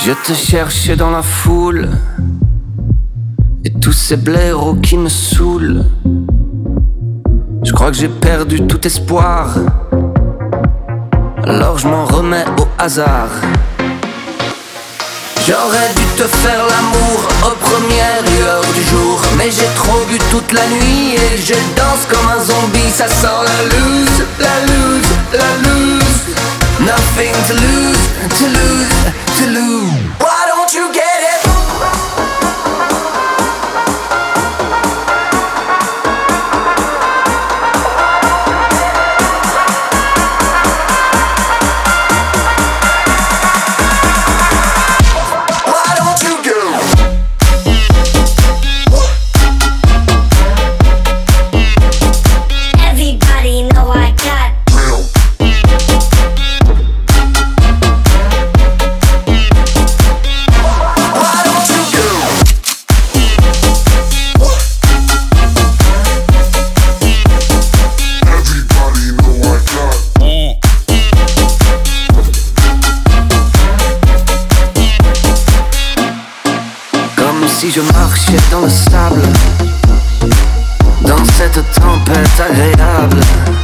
Je te cherchais dans la foule et tous ces blaireaux qui me saoulent. Je crois que j'ai perdu tout espoir, alors je m'en remets au hasard. J'aurais dû te faire l'amour aux premières lueurs du jour, mais j'ai trop bu toute la nuit et je danse comme un zombie. Ça sent la loose, la loose, la loose. Nothing to lose, to lose, to lose. Why don't you get it? Si je marchais dans le sable, dans cette tempête agréable,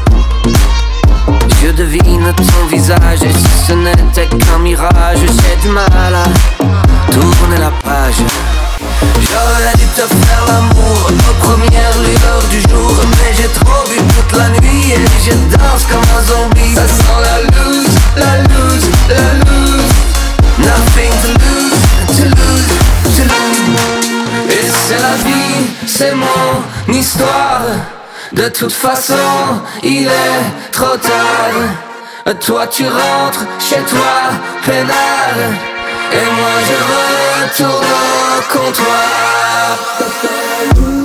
je devine ton visage et si ce n'était qu'un mirage, j'ai du mal à tourner la page. J'aurais dû te faire l'amour aux premières lueurs du jour, mais j'ai trop bu toute la nuit et je danse comme un zombie. Ça sent la loose, la loose, la loose. Nothing to lose, to lose, to lose. Et c'est la vie, c'est mon histoire. De toute façon, il est trop tard. Toi tu rentres chez toi, peinard, et moi je retourne au comptoir.